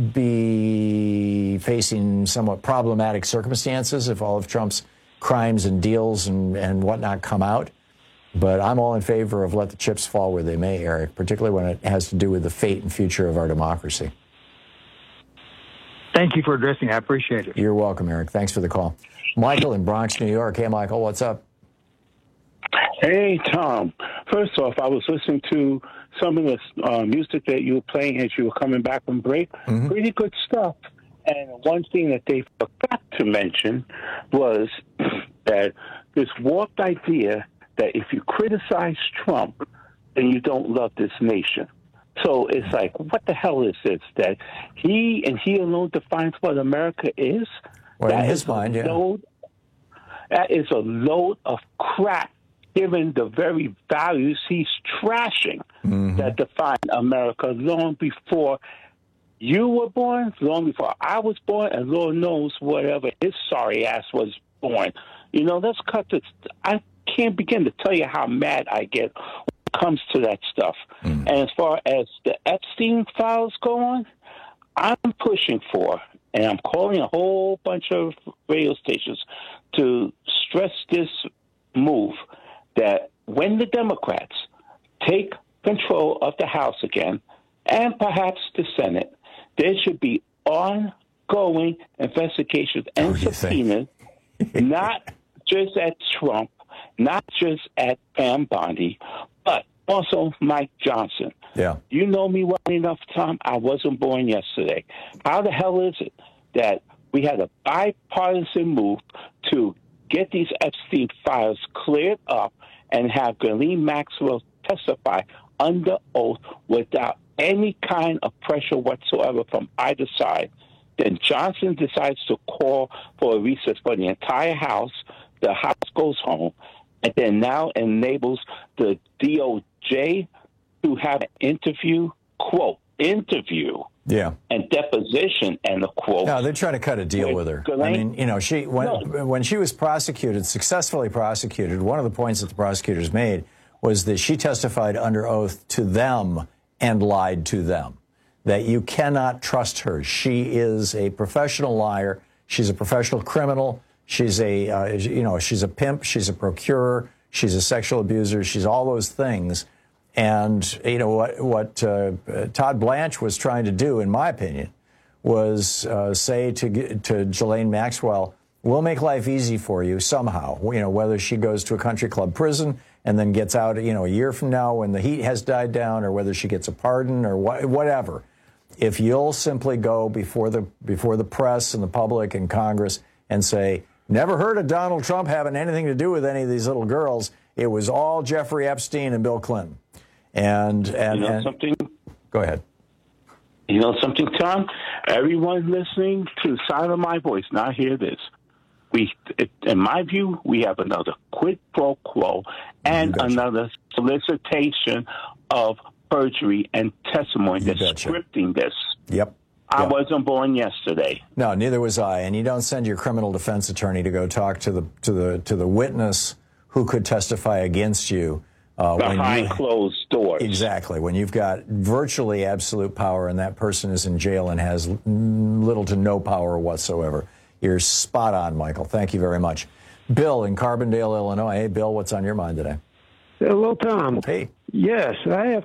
be facing somewhat problematic circumstances if all of Trump's crimes and deals and whatnot come out. But I'm all in favor of let the chips fall where they may, Eric, particularly when it has to do with the fate and future of our democracy. Thank you for addressing it. I appreciate it. You're welcome, Eric. Thanks for the call. Michael in Bronx, New York. Hey, Michael, what's up? Hey, Tom. First off, I was listening to some of the music that you were playing as you were coming back from break. Pretty good stuff. And one thing that they forgot to mention was that this warped idea that if you criticize Trump, then you don't love this nation. So it's like, what the hell is this? That he and he alone defines what America is? Well, in his mind, yeah. That is a load of crap, given the very values he's trashing that define America long before you were born, long before I was born, and Lord knows whatever his sorry ass was born. You know, let's cut this. I can't begin to tell you how mad I get when it comes to that stuff. And as far as the Epstein files go on, I'm pushing for, and I'm calling a whole bunch of radio stations to stress this move, that when the Democrats take control of the House again, and perhaps the Senate, there should be ongoing investigations and subpoenas, not just at Trump, not just at Pam Bondi, but also Mike Johnson. Yeah. You know me well enough, Tom. I wasn't born yesterday. How the hell is it that we had a bipartisan move to get these Epstein files cleared up and have Ghislaine Maxwell testify under oath without any kind of pressure whatsoever from either side? Then Johnson decides to call for a recess for the entire House. The House goes home, and then now enables the DOJ to have an interview, quote, yeah, and deposition, and a quote. No, they're trying to cut a deal with her. I mean, you know, when she was prosecuted, successfully prosecuted, one of the points that the prosecutors made was that she testified under oath to them and lied to them, that you cannot trust her. She is a professional liar. She's a professional criminal. She's she's a pimp. She's a procurer. She's a sexual abuser. She's all those things. And, you know, what Todd Blanche was trying to do, in my opinion, was say to Ghislaine Maxwell, we'll make life easy for you somehow, you know, whether she goes to a country club prison and then gets out, you know, a year from now when the heat has died down, or whether she gets a pardon or whatever. If you'll simply go before the press and the public and Congress and say, never heard of Donald Trump having anything to do with any of these little girls. It was all Jeffrey Epstein and Bill Clinton. And you know something? Go ahead. You know something, Tom? Everyone listening to the sound of my voice, now hear this. In my view, we have another quid pro quo and another solicitation of perjury and testimony that's scripting this. Yep. I wasn't born yesterday. No, neither was I. And you don't send your criminal defense attorney to go talk to the witness who could testify against you behind closed doors. Exactly. When you've got virtually absolute power and that person is in jail and has little to no power whatsoever. You're spot on, Michael. Thank you very much. Bill in Carbondale, Illinois. Hey, Bill, what's on your mind today? Hello, Tom. Hey. Yes, I have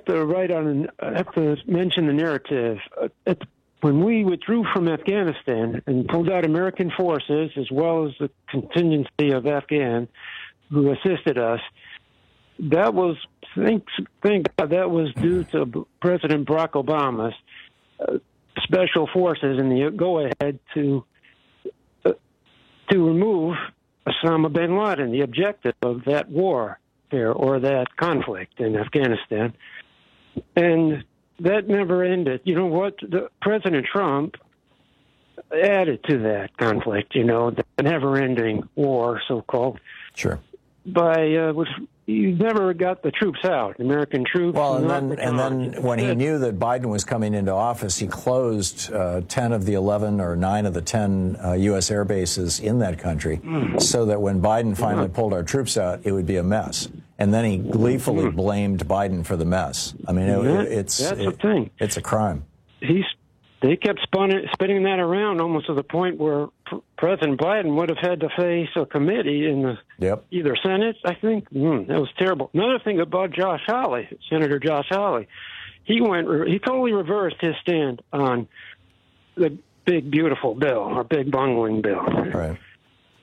to mention the narrative. When we withdrew from Afghanistan and pulled out American forces, as well as the contingency of Afghan who assisted us, that was, thank God, that was due to President Barack Obama's special forces and the go-ahead to remove Osama bin Laden, the objective of that war there, or that conflict in Afghanistan. And that never ended. You know what? President Trump added to that conflict, you know, the never-ending war, so-called. Sure. You never got the troops out, American troops. Well, and then when he knew that Biden was coming into office, he closed 10 of the 11 or 9 of the 10 U.S. air bases in that country, so that when Biden finally pulled our troops out, it would be a mess. And then he gleefully blamed Biden for the mess. I mean, that's the thing. It's a crime. They kept spinning that around almost to the point where President Biden would have had to face a committee in the either Senate, I think. That was terrible. Another thing about Josh Hawley, Senator Josh Hawley, he totally reversed his stand on the big, beautiful bill, or big bungling bill. Right.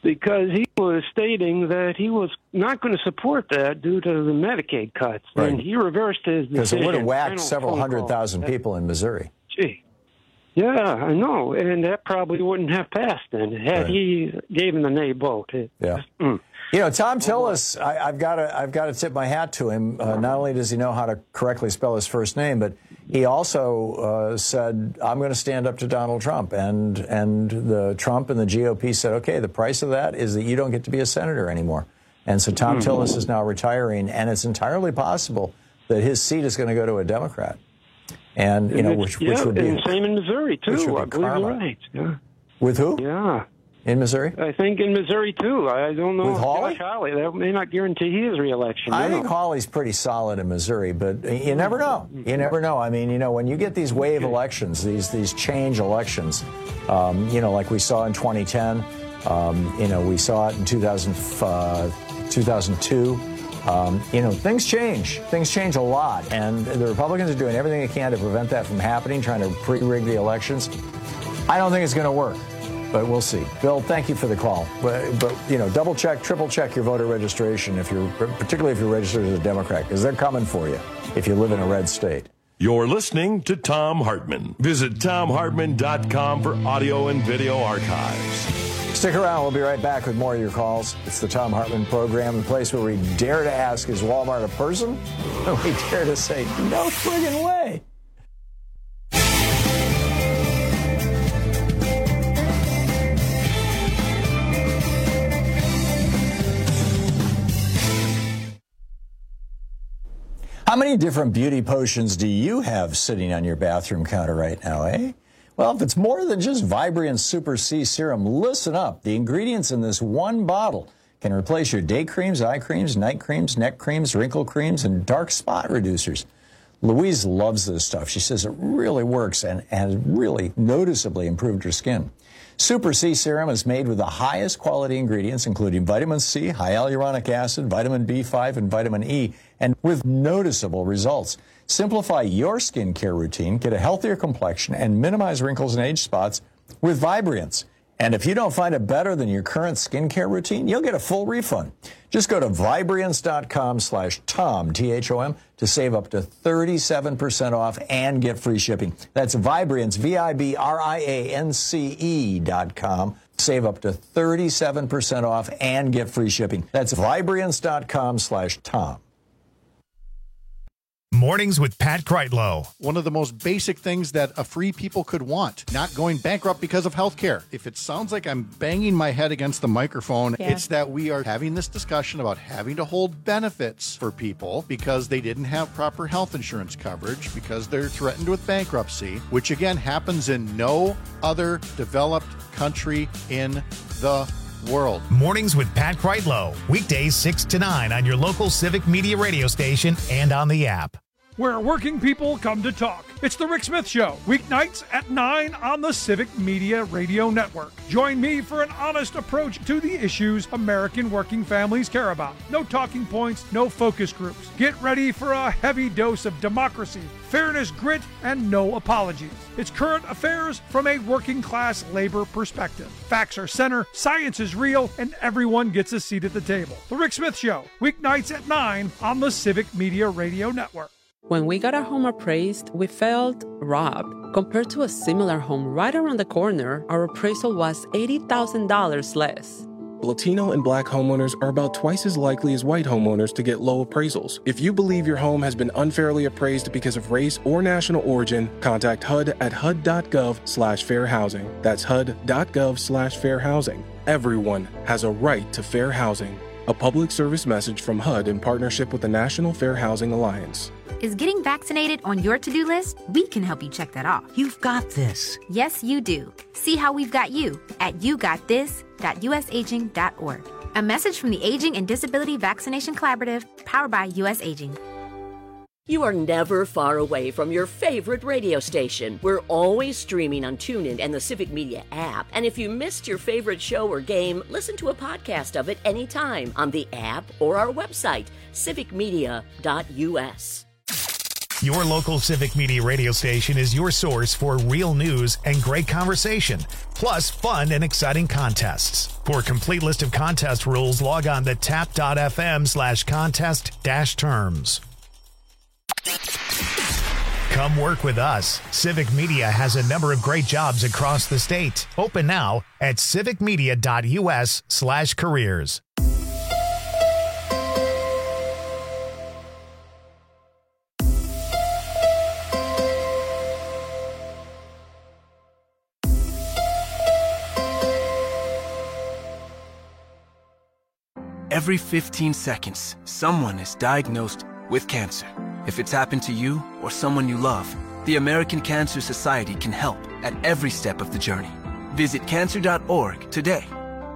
because he was stating that he was not going to support that due to the Medicaid cuts. Right. And he reversed his decision. Because it would have whacked several 100,000 people in Missouri. Gee. Yeah, I know. And that probably wouldn't have passed then had he gave him the nay vote. Yeah. You know, Tom Tillis, I've got to tip my hat to him. Not only does he know how to correctly spell his first name, but he also said, I'm going to stand up to Donald Trump. And the Trump and the GOP said, okay, the price of that is that you don't get to be a senator anymore. And so Tom Tillis is now retiring, and it's entirely possible that his seat is going to go to a Democrat. And, you know, which would be... and same in Missouri, too. I believe you're right. Yeah. With who? Yeah. In Missouri? I think in Missouri, too. I don't know. With Hawley? Josh Hawley. That may not guarantee his reelection. I think Hawley's pretty solid in Missouri, but you never know. You never know. I mean, you know, when you get these wave elections, these change elections, you know, like we saw in 2010, you know, we saw it in 2002. You know, things change. Things change a lot, and the Republicans are doing everything they can to prevent that from happening, trying to pre-rig the elections. I don't think it's going to work, but we'll see. Bill, thank you for the call. But you know, double check, triple check your voter registration, particularly if you're registered as a Democrat, because they're coming for you if you live in a red state. You're listening to Thom Hartmann. Visit ThomHartmann.com for audio and video archives. Stick around. We'll be right back with more of your calls. It's the Thom Hartmann program, the place where we dare to ask, is Walmart a person? And we dare to say, no friggin' way. How many different beauty potions do you have sitting on your bathroom counter right now, eh? Well, if it's more than just Vibriance Super C Serum, listen up. The ingredients in this one bottle can replace your day creams, eye creams, night creams, neck creams, wrinkle creams, and dark spot reducers. Louise loves this stuff. She says it really works and has really noticeably improved her skin. Super C Serum is made with the highest quality ingredients, including vitamin C, high hyaluronic acid, vitamin B5, and vitamin E, and with noticeable results. Simplify your skincare routine, get a healthier complexion, and minimize wrinkles and age spots with Vibriance. And if you don't find it better than your current skincare routine, you'll get a full refund. Just go to Vibriance.com/Tom, T-H-O-M, to save up to 37% off and get free shipping. That's Vibriance, VIBRIANCE.com. Save up to 37% off and get free shipping. That's Vibriance.com/Tom. Mornings with Pat Kreitlow. One of the most basic things that a free people could want, not going bankrupt because of health care. If it sounds like I'm banging my head against the microphone, it's that we are having this discussion about having to hold benefits for people because they didn't have proper health insurance coverage, because they're threatened with bankruptcy, which again happens in no other developed country in the world. Mornings with Pat Kreitlow. Weekdays 6 to 9 on your local Civic Media radio station and on the app. Where working people come to talk. It's the Rick Smith Show, weeknights at 9 on the Civic Media Radio Network. Join me for an honest approach to the issues American working families care about. No talking points, no focus groups. Get ready for a heavy dose of democracy, fairness, grit, and no apologies. It's current affairs from a working class labor perspective. Facts are center, science is real, and everyone gets a seat at the table. The Rick Smith Show, weeknights at 9 on the Civic Media Radio Network. When we got our home appraised, we felt robbed. Compared to a similar home right around the corner, our appraisal was $80,000 less. Latino and Black homeowners are about twice as likely as white homeowners to get low appraisals. If you believe your home has been unfairly appraised because of race or national origin, contact HUD at HUD.gov/fair housing. That's HUD.gov/fair housing. Everyone has a right to fair housing. A public service message from HUD in partnership with the National Fair Housing Alliance. Is getting vaccinated on your to-do list? We can help you check that off. You've got this. Yes, you do. See how we've got you at yougotthis.usaging.org. A message from the Aging and Disability Vaccination Collaborative, powered by US Aging. You are never far away from your favorite radio station. We're always streaming on TuneIn and the Civic Media app. And if you missed your favorite show or game, listen to a podcast of it anytime on the app or our website, civicmedia.us. Your local Civic Media radio station is your source for real news and great conversation, plus fun and exciting contests. For a complete list of contest rules, log on to tap.fm/contest-terms. Come work with us. Civic Media has a number of great jobs across the state. Open now at civicmedia.us/careers. Every 15 seconds, someone is diagnosed with cancer. If it's happened to you or someone you love, the American Cancer Society can help at every step of the journey. Visit cancer.org today.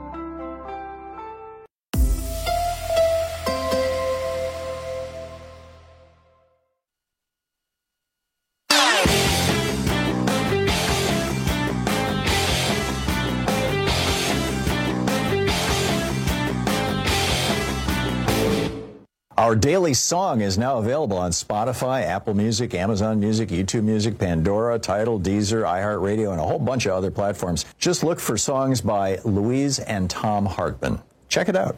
Our daily song is now available on Spotify, Apple Music, Amazon Music, YouTube Music, Pandora, Tidal, Deezer, iHeartRadio, and a whole bunch of other platforms. Just look for songs by Louise and Tom Hartman. Check it out.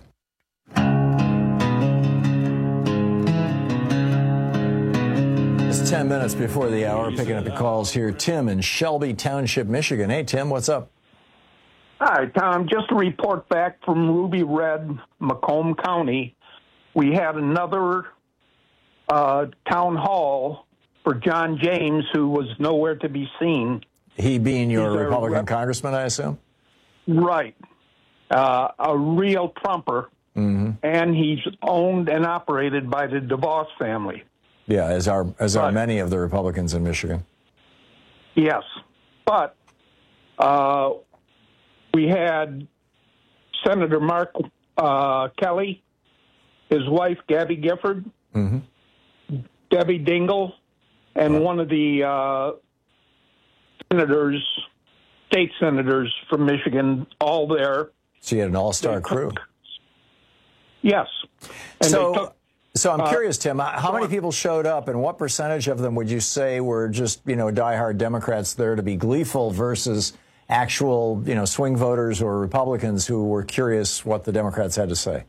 It's 10 minutes before the hour, picking up the calls here. Tim in Shelby Township, Michigan. Hey, Tim, what's up? Hi, Tom. Just a report back from Ruby Red, Macomb County. We had another town hall for John James, who was nowhere to be seen. He being your Republican congressman, I assume? Right. A real Trumper. Mm-hmm. And he's owned and operated by the DeVos family. Yeah, as are many of the Republicans in Michigan. Yes. But we had Senator Mark Kelly, his wife, Gabby Gifford, Debbie Dingell, and one of the state senators from Michigan, all there. So you had an all-star crew. Yes. And so I'm curious, Tim, how many people showed up, and what percentage of them would you say were just, diehard Democrats there to be gleeful versus actual, swing voters or Republicans who were curious what the Democrats had to say?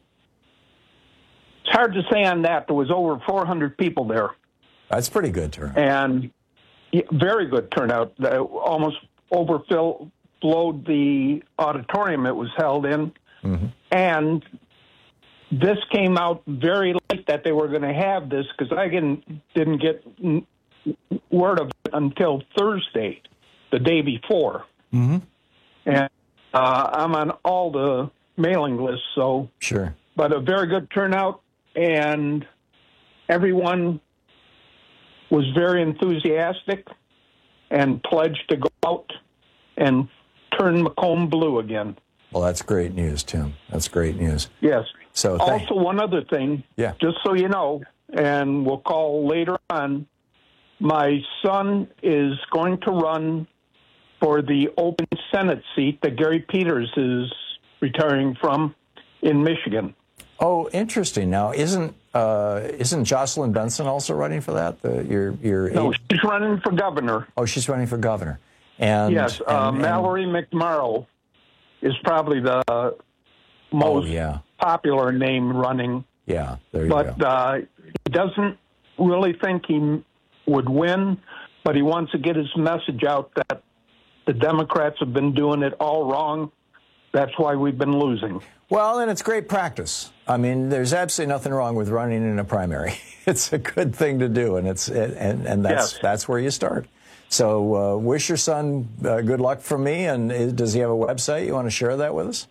It's hard to say on that. There was over 400 people there. That's pretty good turnout. And very good turnout. Almost overflowed the auditorium it was held in. Mm-hmm. And this came out very late that they were going to have this, because I didn't get word of it until Thursday, the day before. Mm-hmm. And I'm on all the mailing lists, so. Sure. But a very good turnout. And everyone was very enthusiastic and pledged to go out and turn Macomb blue again. Well, that's great news, Tim. That's great news. Yes. So also, one other thing, yeah, just so you know, and we'll call later on, my son is going to run for the open Senate seat that Gary Peters is retiring from in Michigan. Oh, interesting. Now, isn't Jocelyn Benson also running for that? No, she's running for governor. Oh, she's running for governor. And yes, Mallory McMorrow is probably the most popular name running. Yeah, there you go. But he doesn't really think he would win, but he wants to get his message out that the Democrats have been doing it all wrong. That's why we've been losing. Well, and it's great practice. I mean, there's absolutely nothing wrong with running in a primary. It's a good thing to do, and that's where you start. So wish your son good luck from me. And does he have a website? You want to share that with us?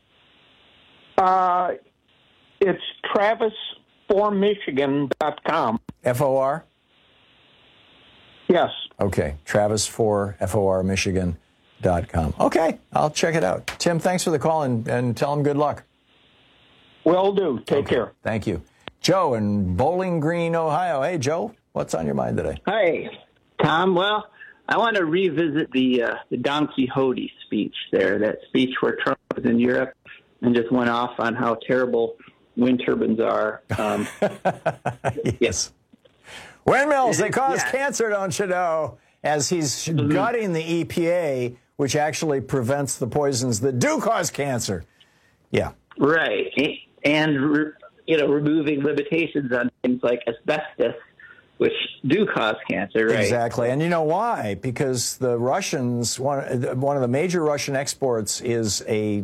It's TravisForMichigan.com. FOR? Yes. Okay, TravisForMichigan.com. Okay, I'll check it out. Tim, thanks for the call, and tell him good luck. Will do. Take care. Thank you. Joe in Bowling Green, Ohio. Hey, Joe, what's on your mind today? Hi, Tom. Well, I want to revisit the Don Quixote speech there, that speech where Trump was in Europe and just went off on how terrible wind turbines are. Yes. Windmills, they cause cancer, don't you know? As he's gutting the EPA, which actually prevents the poisons that do cause cancer. Yeah. Right. And, removing limitations on things like asbestos, which do cause cancer, right? Exactly. And you know why? Because the Russians, one of the major Russian exports is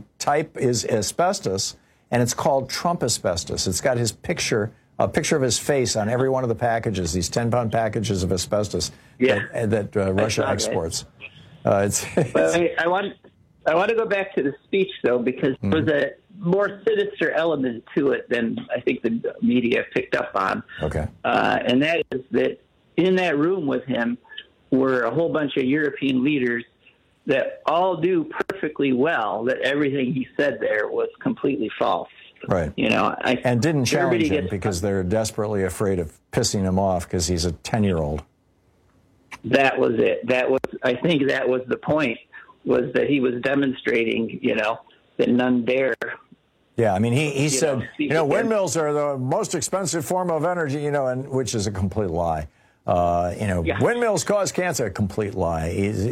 asbestos, and it's called Trump asbestos. It's got a picture of his face on every one of the packages, these 10-pound packages of asbestos that Russia exports. I want to go back to the speech, though, because there was a more sinister element to it than I think the media picked up on. Okay. And that is that in that room with him were a whole bunch of European leaders that all knew perfectly well that everything he said there was completely false. Right. And didn't challenge him because they're desperately afraid of pissing him off because he's a 10-year-old. That was it. I think that was the point, was that he was demonstrating, that none dare. Yeah, I mean, he said, windmills are the most expensive form of energy, and which is a complete lie. Windmills cause cancer, a complete lie.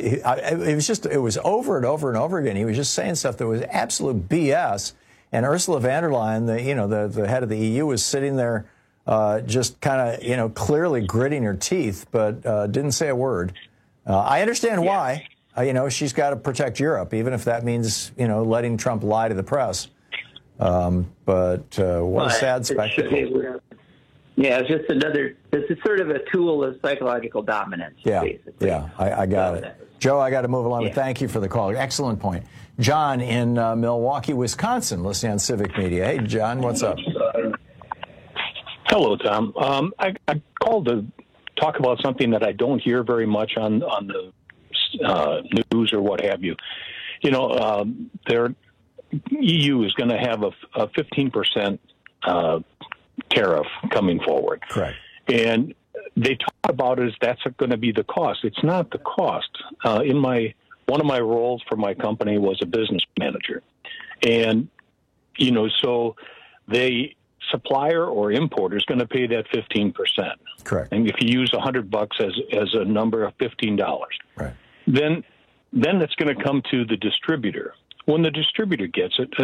It was over and over and over again. He was just saying stuff that was absolute BS. And Ursula von der Leyen, the head of the EU, was sitting there just kind of, clearly gritting her teeth, but didn't say a word. I understand why. She's got to protect Europe, even if that means, letting Trump lie to the press. But what a sad spectacle. Yeah, it's sort of a tool of psychological dominance, basically. Yeah, I got it. Joe, I got to move along, but thank you for the call. Excellent point. John in Milwaukee, Wisconsin, listening on Civic Media. Hey, John, what's up? Hello, Tom. I called to talk about something that I don't hear very much on the news or what have you. Their EU is going to have a 15% tariff coming forward. Correct. And they talk about it as that's going to be the cost. It's not the cost. One of my roles for my company was a business manager. And, so the supplier or importer is going to pay that 15%. Correct. And if you use $100 as a number of $15, right, then it's going to come to the distributor. When the distributor gets it,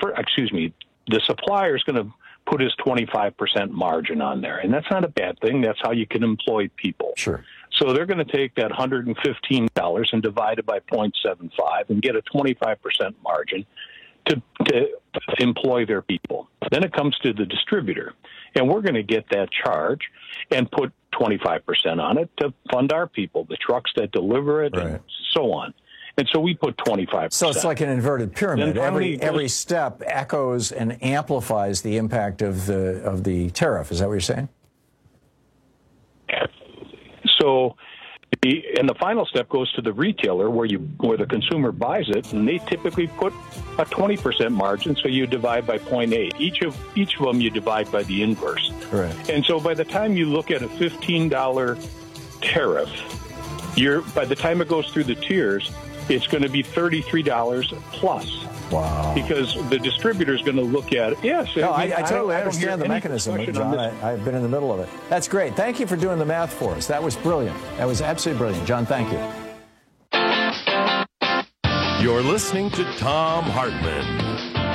the supplier is going to put his 25% margin on there. And that's not a bad thing. That's how you can employ people. Sure. So they're going to take that $115 and divide it by 0.75 and get a 25% margin to employ their people. Then it comes to the distributor, and we're going to get that charge and put 25% on it to fund our people, the trucks that deliver it, and so on. And so we put 25%. So it's like an inverted pyramid. Every step echoes and amplifies the impact of the tariff. Is that what you're saying? So, and the final step goes to the retailer where the consumer buys it, and they typically put a 20% margin, so you divide by 0.8. Each of them you divide by the inverse. Right. And so by the time you look at a $15 tariff, by the time it goes through the tiers, it's going to be $33 plus. Wow. Because the distributor is going to look at it. Yes. No, I totally understand the mechanism, John. I've been in the middle of it. That's great. Thank you for doing the math for us. That was brilliant. That was absolutely brilliant. John, thank you. You're listening to Thom Hartmann.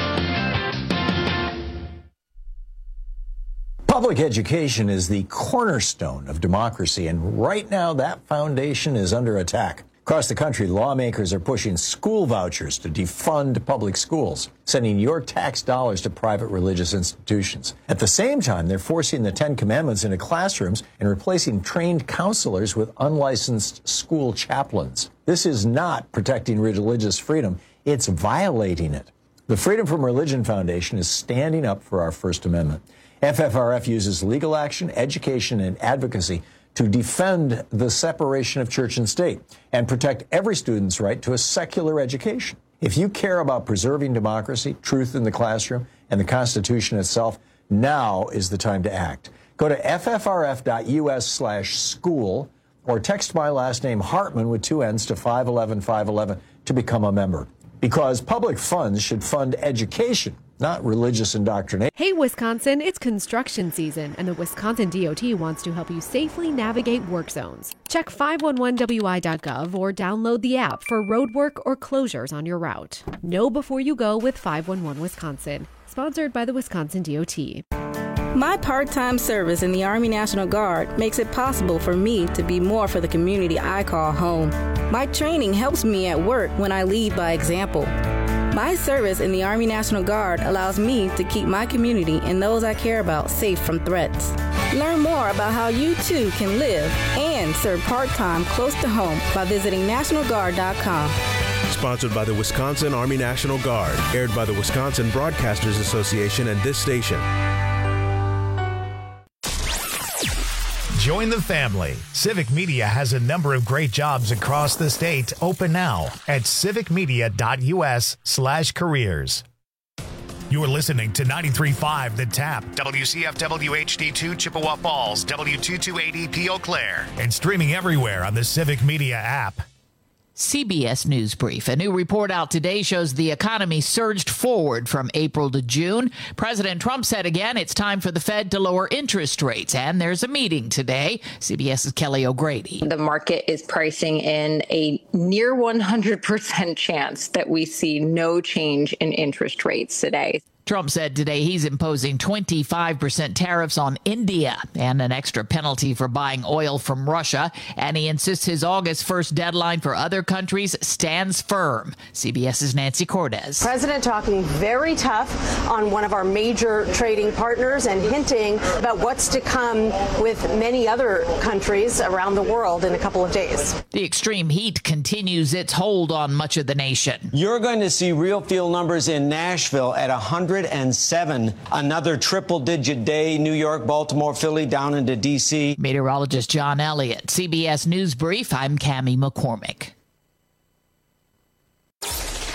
Public education is the cornerstone of democracy, and right now that foundation is under attack. Across the country, lawmakers are pushing school vouchers to defund public schools, sending your tax dollars to private religious institutions. At the same time, they're forcing the Ten Commandments into classrooms and replacing trained counselors with unlicensed school chaplains. This is not protecting religious freedom. It's violating it. The Freedom from Religion Foundation is standing up for our First Amendment. FFRF uses legal action, education, and advocacy to defend the separation of church and state and protect every student's right to a secular education. If you care about preserving democracy, truth in the classroom, and the Constitution itself, now is the time to act. Go to ffrf.us/school or text my last name Hartmann with 2 N's to 511-511 to become a member. Because public funds should fund education, not religious indoctrination. Hey, Wisconsin, it's construction season, and the Wisconsin DOT wants to help you safely navigate work zones. Check 511wi.gov or download the app for roadwork or closures on your route. Know before you go with 511 Wisconsin. Sponsored by the Wisconsin DOT. My part-time service in the Army National Guard makes it possible for me to be more for the community I call home. My training helps me at work when I lead by example. My service in the Army National Guard allows me to keep my community and those I care about safe from threats. Learn more about how you too can live and serve part-time close to home by visiting NationalGuard.com. Sponsored by the Wisconsin Army National Guard. Aired by the Wisconsin Broadcasters Association and this station. Join the family. Civic Media has a number of great jobs across the state open now at civicmedia.us/careers. You're listening to 93.5 The Tap, WCFW HD2 Chippewa Falls, W228EP Eau Claire, and streaming everywhere on the Civic Media app. CBS News Brief. A new report out today shows the economy surged forward from April to June. President Trump said again it's time for the Fed to lower interest rates, and there's a meeting today. CBS's Kelly O'Grady. The market is pricing in a near 100% chance that we see no change in interest rates today. Trump said today he's imposing 25% tariffs on India and an extra penalty for buying oil from Russia. And he insists his August 1st deadline for other countries stands firm. CBS's Nancy Cordes. President talking very tough on one of our major trading partners and hinting about what's to come with many other countries around the world in a couple of days. The extreme heat continues its hold on much of the nation. You're going to see real feel numbers in Nashville at 107. Another triple-digit day. New York, Baltimore, Philly, down into D.C. Meteorologist John Elliott. CBS News Brief. I'm Cammie McCormick.